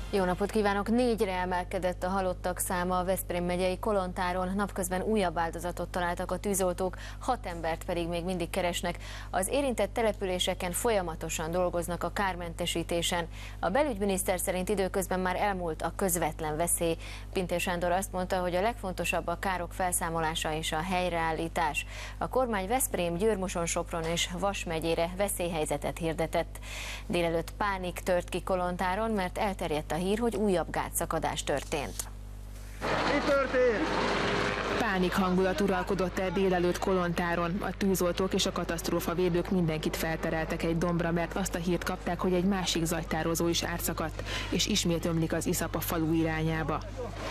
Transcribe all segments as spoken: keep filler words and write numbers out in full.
Jó napot kívánok! Négyre emelkedett a halottak száma a Veszprém megyei Kolontáron. Napközben újabb áldozatot találtak a tűzoltók, hat embert pedig még mindig keresnek. Az érintett településeken folyamatosan dolgoznak a kármentesítésen. A belügyminiszter szerint időközben már elmúlt a közvetlen veszély. Pintér Sándor azt mondta, hogy a legfontosabb a károk felszámolása és a helyreállítás. A kormány Veszprém, Győr-Moson-Sopron és Vas megyére veszélyhelyzetet hirdetett. Délelőtt pánik tört ki Kolontáron, mert elterjedt a hír, hogy újabb gátszakadás történt. Mi történt? Pánik hangulat uralkodott el délelőtt Kolontáron. A tűzoltók és a katasztrófavédők mindenkit feltereltek egy dombra, mert azt a hírt kapták, hogy egy másik zagytározó is átszakadt, és ismét ömlik az iszap a falu irányába.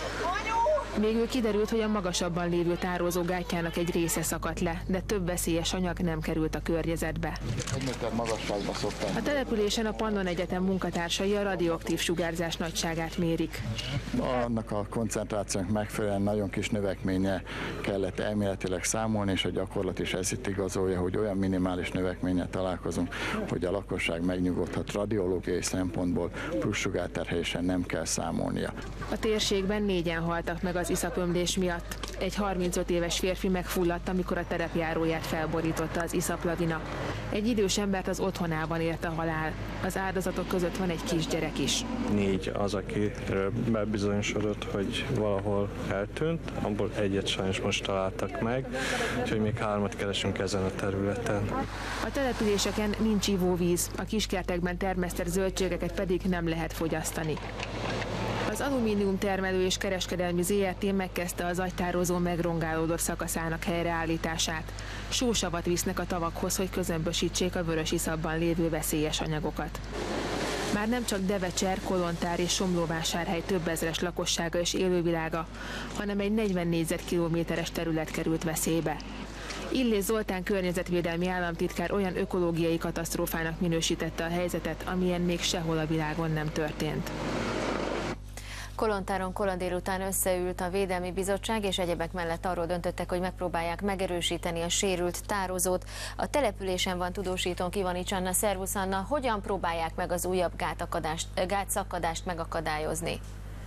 Végül kiderült, hogy a magasabban lévő tározó gátjának egy része szakadt le, de több veszélyes anyag nem került a környezetbe. Egy méter magasságban szoktam. A településen a Pannon Egyetem munkatársai a radioaktív sugárzás nagyságát mérik. Annak a koncentrációnak megfelelően nagyon kis növekménye kellett elméletileg számolni, és a gyakorlat is ezt itt igazolja, hogy olyan minimális növekménnyel találkozunk, hogy a lakosság megnyugodhat, radiológiai szempontból plusz sugárterhelésen nem kell számolnia. A térségben négyen haltak meg az iszapömlés miatt. Egy harmincöt éves férfi megfulladt, amikor a terepjáróját felborította az iszaplavina. Egy idős embert az otthonában ért a halál. Az áldozatok között van egy kisgyerek is. Négy az, akiről bebizonyosodott, hogy valahol eltűnt, abból egyet sajnos most találtak meg, úgyhogy még hármat keresünk ezen a területen. A településeken nincs ivóvíz, a kiskertekben termesztett zöldségeket pedig nem lehet fogyasztani. Az Alumínium Termelő és Kereskedelmi zé er té megkezdte az agytározó megrongálódott szakaszának helyreállítását. Sósavat visznek a tavakhoz, hogy közömbösítsék a vörös iszapban lévő veszélyes anyagokat. Már nem csak Devecser, Kolontár és Somlóvásárhely több ezres lakossága és élővilága, hanem egy negyven négyzetkilométeres terület került veszélybe. Illés Zoltán környezetvédelmi államtitkár olyan ökológiai katasztrófának minősítette a helyzetet, amilyen még sehol a világon nem történt. Kolontáron kora délután összeült a Védelmi Bizottság, és egyebek mellett arról döntöttek, hogy megpróbálják megerősíteni a sérült tározót. A településen van tudósítónk Ivanics Anna. Szervusz Anna, hogyan próbálják meg az újabb gátszakadást megakadályozni?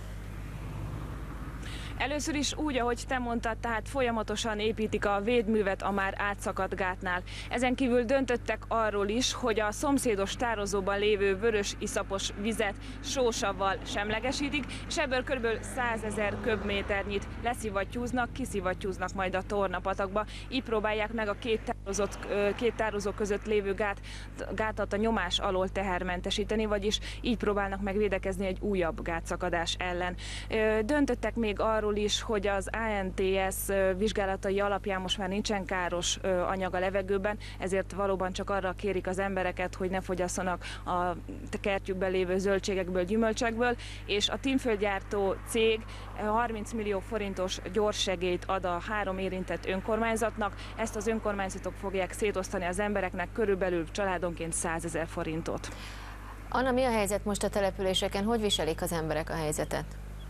Először is úgy, ahogy te mondtad, tehát folyamatosan építik a védművet a már átszakadt gátnál. Ezen kívül döntöttek arról is, hogy a szomszédos tározóban lévő vörös iszapos vizet sósavval semlegesítik, és ebből kb. százezer köbméternyit leszivattyúznak, kiszivattyúznak majd a Tornapatakba. Így próbálják meg a két, tározott, két tározó között lévő gát, gátat a nyomás alól tehermentesíteni, vagyis így próbálnak meg védekezni egy újabb gátszakadás ellen. Döntöttek még arról is, hogy az á en té es vizsgálatai alapján most már nincsen káros anyag a levegőben, ezért valóban csak arra kérik az embereket, hogy ne fogyasszanak a kertjükben lévő zöldségekből, gyümölcsekből, és a tímföldgyártó cég harminc millió forintos gyorssegélyt ad a három érintett önkormányzatnak. Ezt az önkormányzatok fogják szétosztani az embereknek, körülbelül családonként százezer forintot. Anna, mi a helyzet most a településeken? Hogy viselik az emberek a helyzetet?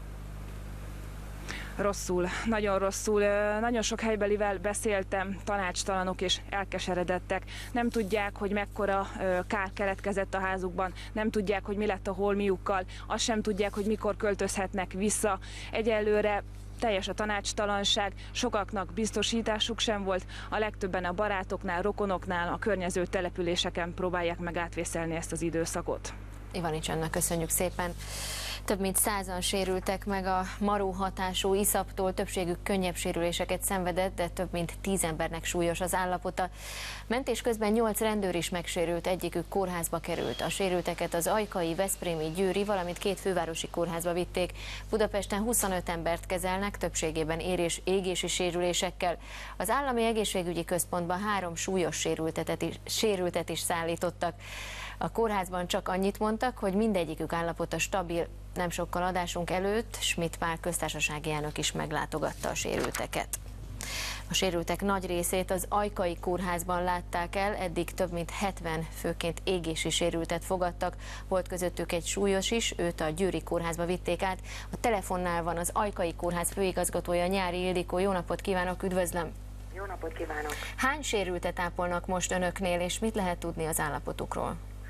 Rosszul, nagyon rosszul. Nagyon sok helybelivel beszéltem, tanácstalanok és elkeseredettek. Nem tudják, hogy mekkora kár keletkezett a házukban, nem tudják, hogy mi lett a holmiukkal, azt sem tudják, hogy mikor költözhetnek vissza. Egyelőre teljes a tanácstalanság, sokaknak biztosításuk sem volt, a legtöbben a barátoknál, rokonoknál, a környező településeken próbálják meg átvészelni ezt az időszakot. Ivanics Anna, köszönjük szépen! Több mint százan sérültek meg a maró hatású iszaptól, többségük könnyebb sérüléseket szenvedett, de több mint tíz embernek súlyos az állapota. Mentés közben nyolc rendőr is megsérült, egyikük kórházba került. A sérülteket az ajkai, veszprémi, győri, valamint két fővárosi kórházba vitték. Budapesten huszonöt embert kezelnek, többségében érés, égési sérülésekkel. Az Állami Egészségügyi Központban három súlyos sérültetet is, sérültet is szállítottak. A kórházban csak annyit mondtak, hogy mindegyikük állapota stabil. Nem sokkal adásunk előtt Schmidt Pál köztársasági elnök is meglátogatta a sérülteket. A sérültek nagy részét az Ajkai kórházban látták el, eddig több mint hetven főként égési sérültet fogadtak, volt közöttük egy súlyos is, őt a Győri kórházba vitték át. A telefonnál van az Ajkai kórház főigazgatója, Nyári Ildikó. Jó napot kívánok, üdvözlöm! Jó napot kívánok! Hány sérültet ápolnak most önöknél, és mit lehet tudni az állapotukról?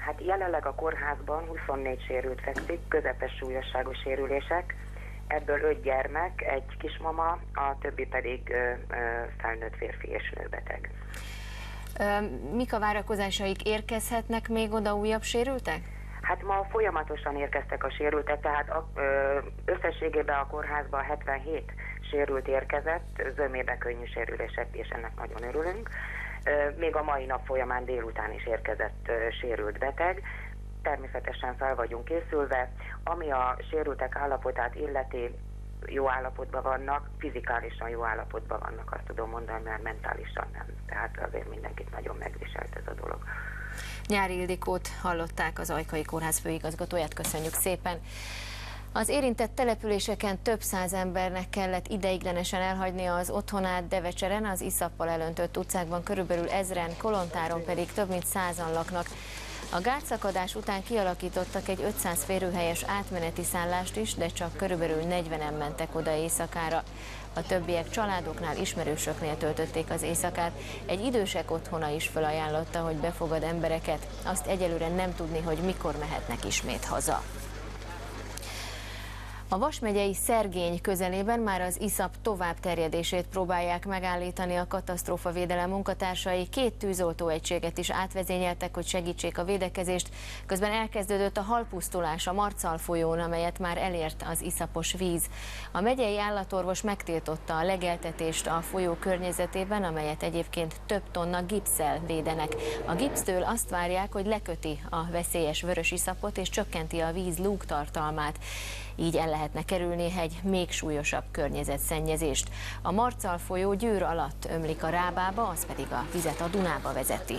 Hát jelenleg a kórházban huszonnégy sérült fekszik, közepes súlyosságú sérülések, ebből öt gyermek, egy kismama, a többi pedig ö, ö, felnőtt férfi és nőbeteg. Mik a várakozásaik, érkezhetnek még oda újabb sérültek? Hát ma folyamatosan érkeztek a sérültek, tehát a, ö, összességében a kórházban hetvenhét sérült érkezett, zömében könnyű sérülések, és ennek nagyon örülünk. Még a mai nap folyamán délután is érkezett sérült beteg. Természetesen fel vagyunk készülve. Ami a sérültek állapotát illeti, jó állapotban vannak, fizikálisan jó állapotban vannak, azt tudom mondani, mert mentálisan nem. Tehát azért mindenkit nagyon megviselt ez a dolog. Nyári Ildikót hallották, az Ajkai Kórház főigazgatóját, köszönjük szépen. Az érintett településeken több száz embernek kellett ideiglenesen elhagynia az otthonát. Devecseren, az iszappal elöntött utcákban körülbelül ezren, Kolontáron pedig több mint százan laknak. A gátszakadás után kialakítottak egy ötszáz férőhelyes átmeneti szállást is, de csak körülbelül negyvenen mentek oda éjszakára. A többiek családoknál, ismerősöknél töltötték az éjszakát. Egy idősek otthona is felajánlotta, hogy befogad embereket. Azt egyelőre nem tudni, hogy mikor mehetnek ismét haza. A Vas megyei Szergény közelében már az iszap tovább terjedését próbálják megállítani a katasztrófavédelem munkatársai. Két tűzoltóegységet is átvezényeltek, hogy segítsék a védekezést. Közben elkezdődött a halpusztulás a Marcal folyón, amelyet már elért az iszapos víz. A megyei állatorvos megtiltotta a legeltetést a folyó környezetében, amelyet egyébként több tonna gipsszel védenek. A gipsztől azt várják, hogy leköti a veszélyes vörös iszapot és csökkenti a víz lúgtartalmát. Így el lehetne kerülni egy még súlyosabb környezetszennyezést. A Marcal folyó Győr alatt ömlik a Rábába, az pedig a vizet a Dunába vezeti.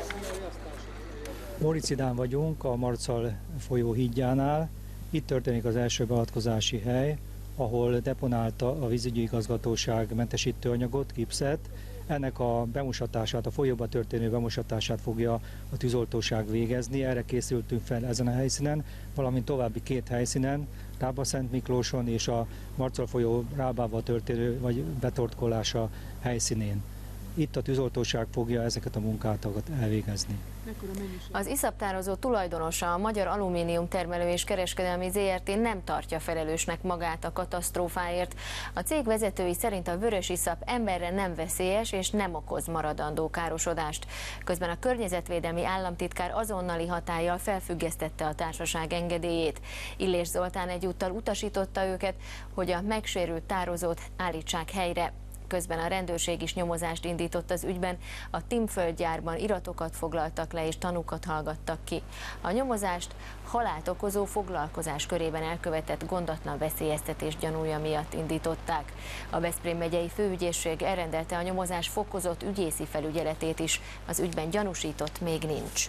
Moricidán vagyunk, a Marcal folyó hídjánál. Itt történik az első beavatkozási hely, ahol deponálta a vízügyi igazgatóság mentesítőanyagot, gipszet. Ennek a bemosatását, a folyóba történő bemosatását fogja a tűzoltóság végezni. Erre készültünk fel ezen a helyszínen, valamint további két helyszínen, Rába-Szent Miklóson és a Marcal folyó Rábába történő vagy betorkolása helyszínén. Itt a tűzoltóság fogja ezeket a munkákat elvégezni. Az iszaptározó tulajdonosa, a Magyar Alumínium Termelő és Kereskedelmi zé er té nem tartja felelősnek magát a katasztrófáért. A cég vezetői szerint a vörös iszap emberre nem veszélyes és nem okoz maradandó károsodást. Közben a környezetvédelmi államtitkár azonnali hatállyal felfüggesztette a társaság engedélyét. Illés Zoltán egyúttal utasította őket, hogy a megsérült tározót állítsák helyre. Közben a rendőrség is nyomozást indított az ügyben, a Timföld gyárban iratokat foglaltak le és tanúkat hallgattak ki. A nyomozást halált okozó foglalkozás körében elkövetett gondatlan veszélyeztetés gyanúja miatt indították. A Veszprém megyei főügyészség elrendelte a nyomozás fokozott ügyészi felügyeletét is, az ügyben gyanúsított még nincs.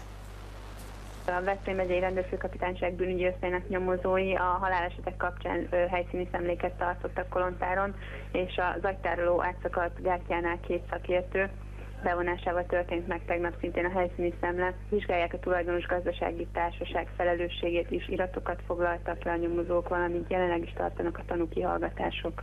A Veszprém megyei rendőrfőkapitányság bűnügyi osztályának nyomozói a halálesetek kapcsán helyszíni szemléket tartottak Kolontáron, és a zagytároló átszakadt gátjánál két szakértő bevonásával történt meg tegnap szintén a helyszíni szemle. Vizsgálják a tulajdonos gazdasági társaság felelősségét is, iratokat foglaltak le a nyomozók, valamint jelenleg is tartanak a tanúkihallgatások.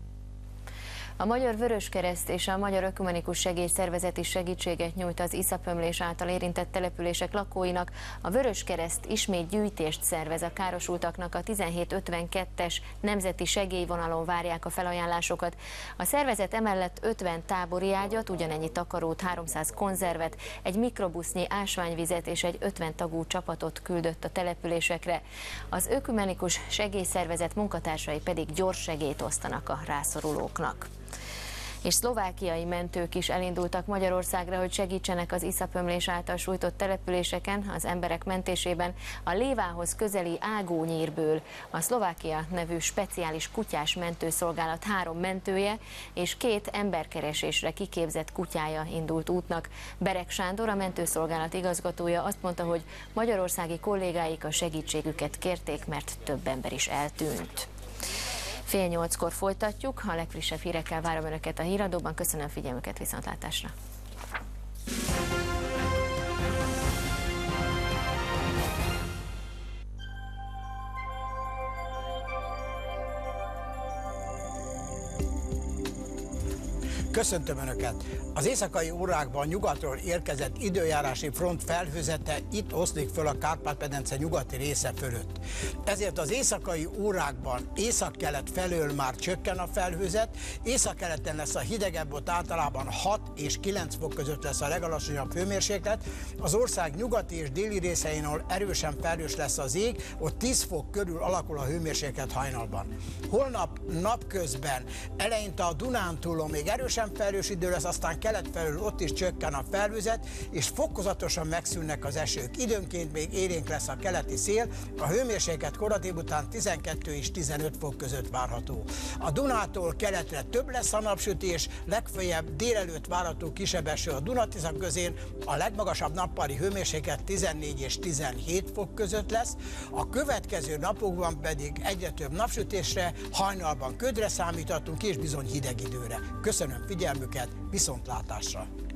A Magyar Vöröskereszt és a Magyar Ökumenikus Segélyszervezet is segítséget nyújt az iszapömlés által érintett települések lakóinak. A Vöröskereszt ismét gyűjtést szervez a károsultaknak, a tizenhét ötvenkettes nemzeti segélyvonalon várják a felajánlásokat. A szervezet emellett ötven tábori ágyat, ugyanennyi takarót, háromszáz konzervet, egy mikrobusznyi ásványvizet és egy ötven tagú csapatot küldött a településekre. Az Ökumenikus Segélyszervezet munkatársai pedig gyors segélyt osztanak a rászorulóknak. És szlovákiai mentők is elindultak Magyarországra, hogy segítsenek az iszapömlés által sújtott településeken, az emberek mentésében. A Lévához közeli Ágónyírből a Szlovákia nevű speciális kutyás mentőszolgálat három mentője és két emberkeresésre kiképzett kutyája indult útnak. Berek Sándor, a mentőszolgálat igazgatója azt mondta, hogy magyarországi kollégáik a segítségüket kérték, mert több ember is eltűnt. Fél nyolckor folytatjuk, a legfrissebb hírekkel várom Önöket a híradóban. Köszönöm figyelmüket, viszontlátásra! Köszöntöm Önöket! Az éjszakai órákban nyugatról érkezett időjárási front felhőzete itt oszlik föl a Kárpát-medence nyugati része fölött. Ezért az éjszakai órákban északkelet felől már csökken a felhőzet, északkeleten lesz a hidegebb, ott általában hat és kilenc fok között lesz a legalacsonyabb hőmérséklet. Az ország nyugati és déli részein, ahol erősen felhős lesz az ég, ott tíz fok körül alakul a hőmérséklet hajnalban. Holnap napközben eleinte a Dunántúlon még erősen felhős idő lesz, aztán kelet felől ott is csökken a felhőzet, és fokozatosan megszűnnek az esők. Időnként még élénk lesz a keleti szél, a hőmérséklet kora délután tizenkettő és tizenöt fok között várható. A Dunától keletre több lesz a napsütés, legfeljebb délelőtt várható kisebb eső a Duna-Tisza közén, a legmagasabb nappali hőmérséklet tizennégy és tizenhét fok között lesz, a következő napokban pedig egyre több napsütésre, hajnalban ködre számíthatunk és bizony hideg időre. Köszönöm figyelmüket, viszontlátásra!